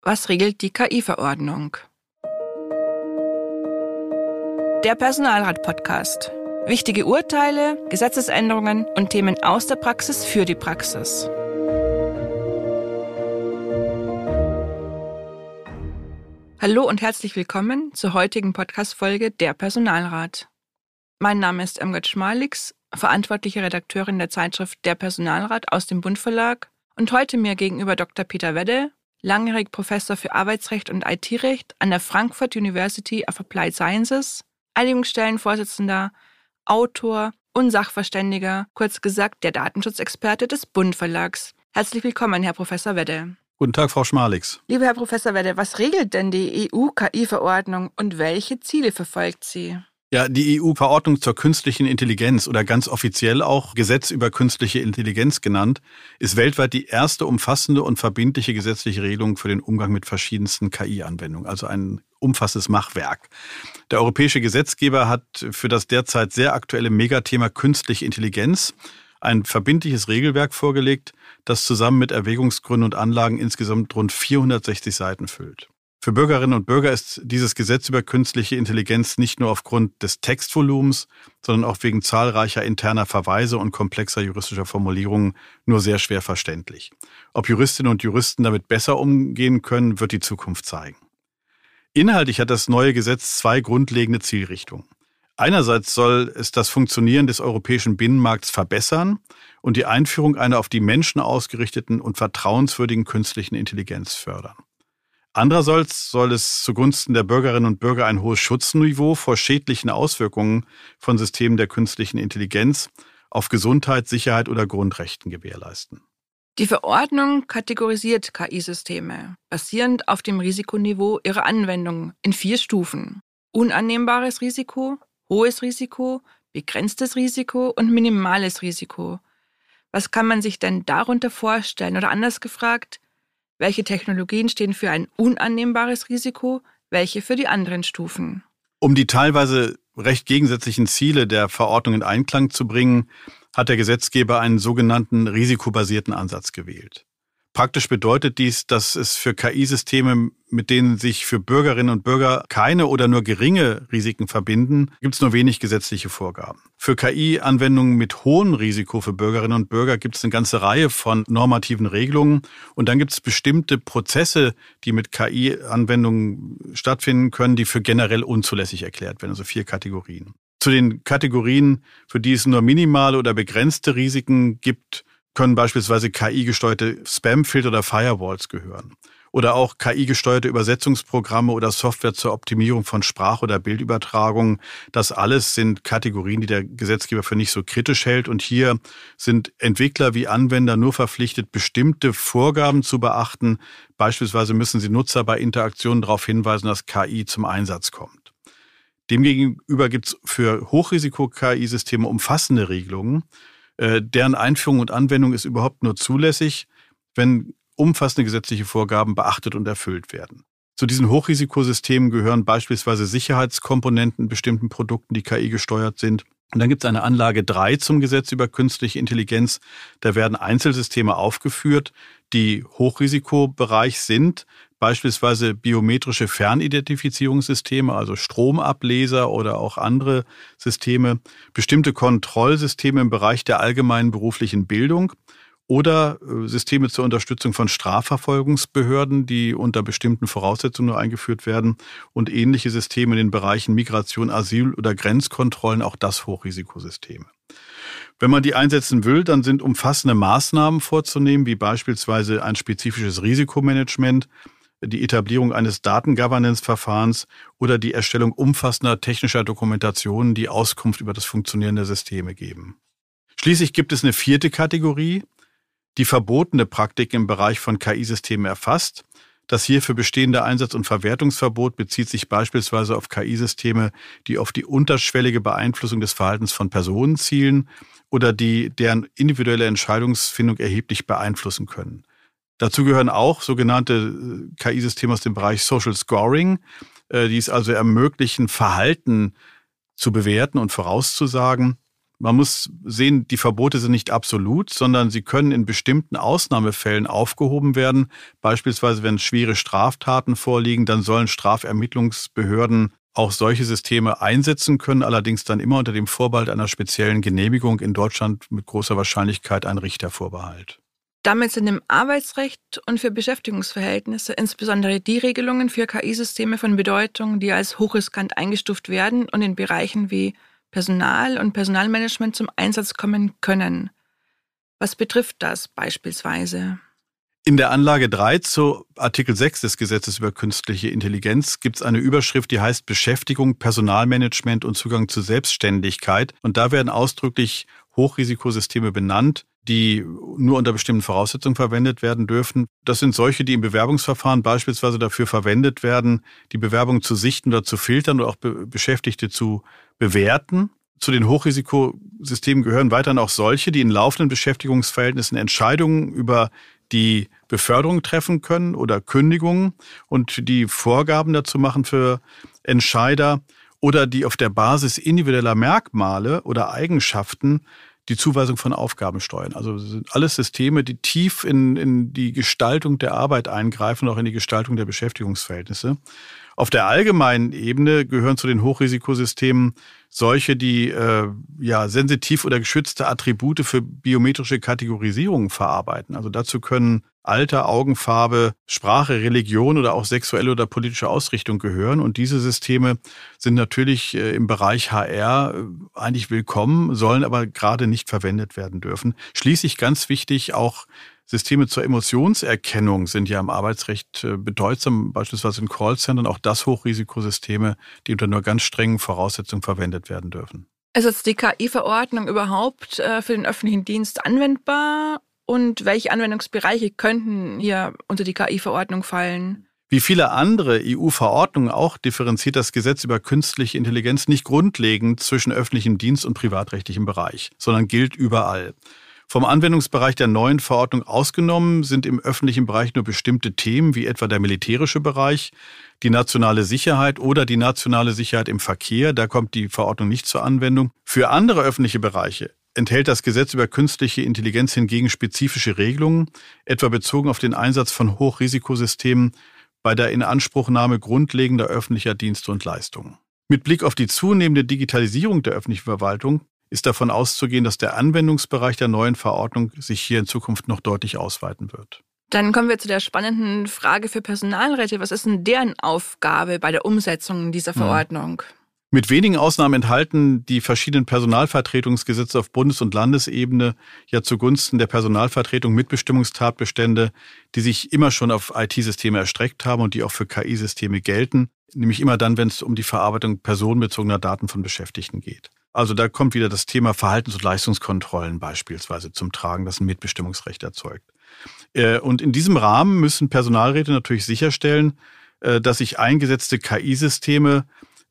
Was regelt die KI-Verordnung? Der Personalrat-Podcast. Wichtige Urteile, Gesetzesänderungen und Themen aus der Praxis für die Praxis. Hallo und herzlich willkommen zur heutigen Podcast-Folge Der Personalrat. Mein Name ist Irmgard Schmalix, verantwortliche Redakteurin der Zeitschrift Der Personalrat aus dem Bund Verlag und heute mir gegenüber Dr. Peter Wedde, langjährig Professor für Arbeitsrecht und IT-Recht an der Frankfurt University of Applied Sciences, Einigungsstellenvorsitzender, Autor und Sachverständiger, kurz gesagt der Datenschutzexperte des Bund Verlags. Herzlich willkommen, Herr Professor Wedde. Guten Tag, Frau Schmalix. Lieber Herr Professor Wedde, was regelt denn die EU-KI-Verordnung und welche Ziele verfolgt sie? Ja, die EU-Verordnung zur künstlichen Intelligenz oder ganz offiziell auch Gesetz über künstliche Intelligenz genannt, ist weltweit die erste umfassende und verbindliche gesetzliche Regelung für den Umgang mit verschiedensten KI-Anwendungen, also ein umfassendes Machwerk. Der europäische Gesetzgeber hat für das derzeit sehr aktuelle Megathema künstliche Intelligenz ein verbindliches Regelwerk vorgelegt, das zusammen mit Erwägungsgründen und Anlagen insgesamt rund 460 Seiten füllt. Für Bürgerinnen und Bürger ist dieses Gesetz über künstliche Intelligenz nicht nur aufgrund des Textvolumens, sondern auch wegen zahlreicher interner Verweise und komplexer juristischer Formulierungen nur sehr schwer verständlich. Ob Juristinnen und Juristen damit besser umgehen können, wird die Zukunft zeigen. Inhaltlich hat das neue Gesetz zwei grundlegende Zielrichtungen. Einerseits soll es das Funktionieren des europäischen Binnenmarkts verbessern und die Einführung einer auf die Menschen ausgerichteten und vertrauenswürdigen künstlichen Intelligenz fördern. Andererseits soll es zugunsten der Bürgerinnen und Bürger ein hohes Schutzniveau vor schädlichen Auswirkungen von Systemen der künstlichen Intelligenz auf Gesundheit, Sicherheit oder Grundrechten gewährleisten. Die Verordnung kategorisiert KI-Systeme, basierend auf dem Risikoniveau ihrer Anwendung in 4 Stufen. Unannehmbares Risiko, hohes Risiko, begrenztes Risiko und minimales Risiko. Was kann man sich denn darunter vorstellen? Oder anders gefragt, welche Technologien stehen für ein unannehmbares Risiko, welche für die anderen Stufen? Um die teilweise recht gegensätzlichen Ziele der Verordnung in Einklang zu bringen, hat der Gesetzgeber einen sogenannten risikobasierten Ansatz gewählt. Praktisch bedeutet dies, dass es für KI-Systeme, mit denen sich für Bürgerinnen und Bürger keine oder nur geringe Risiken verbinden, gibt es nur wenig gesetzliche Vorgaben. Für KI-Anwendungen mit hohem Risiko für Bürgerinnen und Bürger gibt es eine ganze Reihe von normativen Regelungen. Und dann gibt es bestimmte Prozesse, die mit KI-Anwendungen stattfinden können, die für generell unzulässig erklärt werden, also 4 Kategorien. Zu den Kategorien, für die es nur minimale oder begrenzte Risiken gibt, können beispielsweise KI-gesteuerte Spamfilter oder Firewalls gehören. Oder auch KI-gesteuerte Übersetzungsprogramme oder Software zur Optimierung von Sprach- oder Bildübertragungen. Das alles sind Kategorien, die der Gesetzgeber für nicht so kritisch hält. Und hier sind Entwickler wie Anwender nur verpflichtet, bestimmte Vorgaben zu beachten. Beispielsweise müssen sie Nutzer bei Interaktionen darauf hinweisen, dass KI zum Einsatz kommt. Demgegenüber gibt es für Hochrisiko-KI-Systeme umfassende Regelungen. Deren Einführung und Anwendung ist überhaupt nur zulässig, wenn umfassende gesetzliche Vorgaben beachtet und erfüllt werden. Zu diesen Hochrisikosystemen gehören beispielsweise Sicherheitskomponenten in bestimmten Produkten, die KI gesteuert sind. Und dann gibt es eine Anlage 3 zum Gesetz über künstliche Intelligenz. Da werden Einzelsysteme aufgeführt, die Hochrisikobereich sind, beispielsweise biometrische Fernidentifizierungssysteme, also Stromableser oder auch andere Systeme, bestimmte Kontrollsysteme im Bereich der allgemeinen beruflichen Bildung oder Systeme zur Unterstützung von Strafverfolgungsbehörden, die unter bestimmten Voraussetzungen nur eingeführt werden und ähnliche Systeme in den Bereichen Migration, Asyl oder Grenzkontrollen, auch das Hochrisikosysteme. Wenn man die einsetzen will, dann sind umfassende Maßnahmen vorzunehmen, wie beispielsweise ein spezifisches Risikomanagement, die Etablierung eines Datengovernance-Verfahrens oder die Erstellung umfassender technischer Dokumentationen, die Auskunft über das Funktionieren der Systeme geben. Schließlich gibt es eine 4. Kategorie, die verbotene Praktik im Bereich von KI-Systemen erfasst. Das hierfür bestehende Einsatz- und Verwertungsverbot bezieht sich beispielsweise auf KI-Systeme, die auf die unterschwellige Beeinflussung des Verhaltens von Personen zielen oder die deren individuelle Entscheidungsfindung erheblich beeinflussen können. Dazu gehören auch sogenannte KI-Systeme aus dem Bereich Social Scoring, die es also ermöglichen, Verhalten zu bewerten und vorauszusagen. Man muss sehen, die Verbote sind nicht absolut, sondern sie können in bestimmten Ausnahmefällen aufgehoben werden. Beispielsweise, wenn schwere Straftaten vorliegen, dann sollen Strafermittlungsbehörden auch solche Systeme einsetzen können, allerdings dann immer unter dem Vorbehalt einer speziellen Genehmigung, in Deutschland mit großer Wahrscheinlichkeit ein Richtervorbehalt. Damit sind im Arbeitsrecht und für Beschäftigungsverhältnisse insbesondere die Regelungen für KI-Systeme von Bedeutung, die als hochriskant eingestuft werden und in Bereichen wie Personal und Personalmanagement zum Einsatz kommen können. Was betrifft das beispielsweise? In der Anlage 3 zu Artikel 6 des Gesetzes über künstliche Intelligenz gibt es eine Überschrift, die heißt Beschäftigung, Personalmanagement und Zugang zur Selbstständigkeit. Und da werden ausdrücklich Hochrisikosysteme benannt, die nur unter bestimmten Voraussetzungen verwendet werden dürfen. Das sind solche, die im Bewerbungsverfahren beispielsweise dafür verwendet werden, die Bewerbung zu sichten oder zu filtern oder auch Beschäftigte zu bewerten. Zu den Hochrisikosystemen gehören weiterhin auch solche, die in laufenden Beschäftigungsverhältnissen Entscheidungen über die Beförderung treffen können oder Kündigungen und die Vorgaben dazu machen für Entscheider oder die auf der Basis individueller Merkmale oder Eigenschaften die Zuweisung von Aufgaben steuern. Also das sind alles Systeme, die tief in die Gestaltung der Arbeit eingreifen, auch in die Gestaltung der Beschäftigungsverhältnisse. Auf der allgemeinen Ebene gehören zu den Hochrisikosystemen solche, die sensitiv oder geschützte Attribute für biometrische Kategorisierungen verarbeiten. Also dazu können Alter, Augenfarbe, Sprache, Religion oder auch sexuelle oder politische Ausrichtung gehören. Und diese Systeme sind natürlich im Bereich HR eigentlich willkommen, sollen aber gerade nicht verwendet werden dürfen. Schließlich ganz wichtig auch Systeme zur Emotionserkennung sind ja im Arbeitsrecht bedeutsam, beispielsweise in Callcentern, auch das Hochrisikosysteme, die unter nur ganz strengen Voraussetzungen verwendet werden dürfen. Ist die KI-Verordnung überhaupt für den öffentlichen Dienst anwendbar? Und welche Anwendungsbereiche könnten hier unter die KI-Verordnung fallen? Wie viele andere EU-Verordnungen auch differenziert das Gesetz über künstliche Intelligenz nicht grundlegend zwischen öffentlichem Dienst und privatrechtlichem Bereich, sondern gilt überall. Vom Anwendungsbereich der neuen Verordnung ausgenommen sind im öffentlichen Bereich nur bestimmte Themen, wie etwa der militärische Bereich, die nationale Sicherheit oder die nationale Sicherheit im Verkehr. Da kommt die Verordnung nicht zur Anwendung. Für andere öffentliche Bereiche enthält das Gesetz über künstliche Intelligenz hingegen spezifische Regelungen, etwa bezogen auf den Einsatz von Hochrisikosystemen bei der Inanspruchnahme grundlegender öffentlicher Dienste und Leistungen. Mit Blick auf die zunehmende Digitalisierung der öffentlichen Verwaltung ist davon auszugehen, dass der Anwendungsbereich der neuen Verordnung sich hier in Zukunft noch deutlich ausweiten wird. Dann kommen wir zu der spannenden Frage für Personalräte. Was ist denn deren Aufgabe bei der Umsetzung dieser Verordnung? Mit wenigen Ausnahmen enthalten die verschiedenen Personalvertretungsgesetze auf Bundes- und Landesebene ja zugunsten der Personalvertretung Mitbestimmungstatbestände, die sich immer schon auf IT-Systeme erstreckt haben und die auch für KI-Systeme gelten, nämlich immer dann, wenn es um die Verarbeitung personenbezogener Daten von Beschäftigten geht. Also da kommt wieder das Thema Verhaltens- und Leistungskontrollen beispielsweise zum Tragen, das ein Mitbestimmungsrecht erzeugt. Und in diesem Rahmen müssen Personalräte natürlich sicherstellen, dass sich eingesetzte KI-Systeme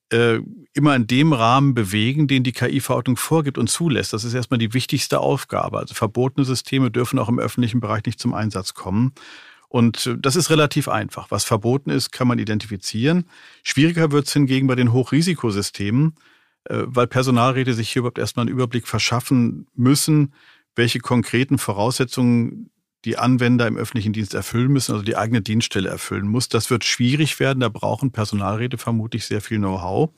immer in dem Rahmen bewegen, den die KI-Verordnung vorgibt und zulässt. Das ist erstmal die wichtigste Aufgabe. Also verbotene Systeme dürfen auch im öffentlichen Bereich nicht zum Einsatz kommen. Und das ist relativ einfach. Was verboten ist, kann man identifizieren. Schwieriger wird es hingegen bei den Hochrisikosystemen, weil Personalräte sich hier überhaupt erstmal einen Überblick verschaffen müssen, welche konkreten Voraussetzungen die Anwender im öffentlichen Dienst erfüllen müssen, also die eigene Dienststelle erfüllen muss. Das wird schwierig werden, da brauchen Personalräte vermutlich sehr viel Know-how.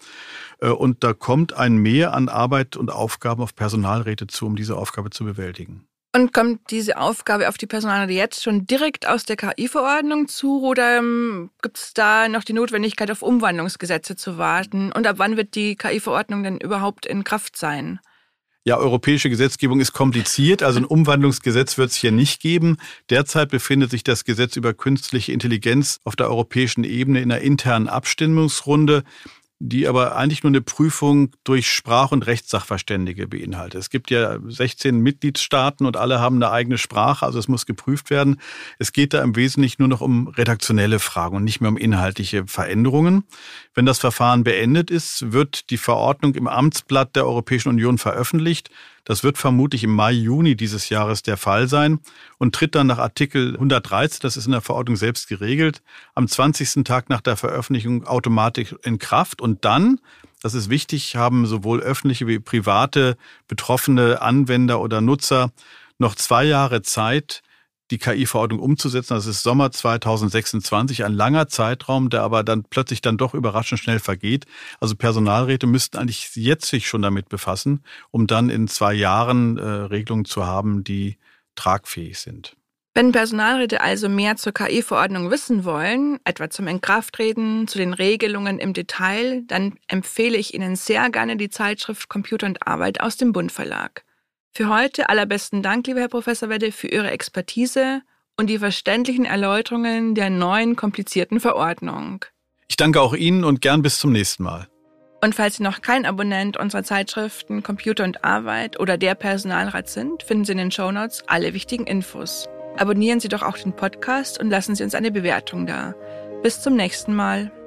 Und da kommt ein Mehr an Arbeit und Aufgaben auf Personalräte zu, um diese Aufgabe zu bewältigen. Und kommt diese Aufgabe auf die Personalräte jetzt schon direkt aus der KI-Verordnung zu oder gibt es da noch die Notwendigkeit, auf Umwandlungsgesetze zu warten? Und ab wann wird die KI-Verordnung denn überhaupt in Kraft sein? Ja, europäische Gesetzgebung ist kompliziert, also ein Umwandlungsgesetz wird es hier nicht geben. Derzeit befindet sich das Gesetz über künstliche Intelligenz auf der europäischen Ebene in einer internen Abstimmungsrunde, die aber eigentlich nur eine Prüfung durch Sprach- und Rechtssachverständige beinhaltet. Es gibt ja 16 Mitgliedstaaten und alle haben eine eigene Sprache, also es muss geprüft werden. Es geht da im Wesentlichen nur noch um redaktionelle Fragen und nicht mehr um inhaltliche Veränderungen. Wenn das Verfahren beendet ist, wird die Verordnung im Amtsblatt der Europäischen Union veröffentlicht. Das wird vermutlich im Mai, Juni dieses Jahres der Fall sein und tritt dann nach Artikel 113, das ist in der Verordnung selbst geregelt, am 20. Tag nach der Veröffentlichung automatisch in Kraft. Und dann, das ist wichtig, haben sowohl öffentliche wie private betroffene Anwender oder Nutzer noch 2 Jahre Zeit, die KI-Verordnung umzusetzen. Das ist Sommer 2026, ein langer Zeitraum, der aber dann plötzlich dann doch überraschend schnell vergeht. Also Personalräte müssten eigentlich jetzt sich schon damit befassen, um dann in 2 Jahren Regelungen zu haben, die tragfähig sind. Wenn Personalräte also mehr zur KI-Verordnung wissen wollen, etwa zum Inkrafttreten, zu den Regelungen im Detail, dann empfehle ich Ihnen sehr gerne die Zeitschrift Computer und Arbeit aus dem Bund Verlag. Für heute allerbesten Dank, lieber Herr Professor Wedde, für Ihre Expertise und die verständlichen Erläuterungen der neuen, komplizierten Verordnung. Ich danke auch Ihnen und gern bis zum nächsten Mal. Und falls Sie noch kein Abonnent unserer Zeitschriften Computer und Arbeit oder der Personalrat sind, finden Sie in den Shownotes alle wichtigen Infos. Abonnieren Sie doch auch den Podcast und lassen Sie uns eine Bewertung da. Bis zum nächsten Mal.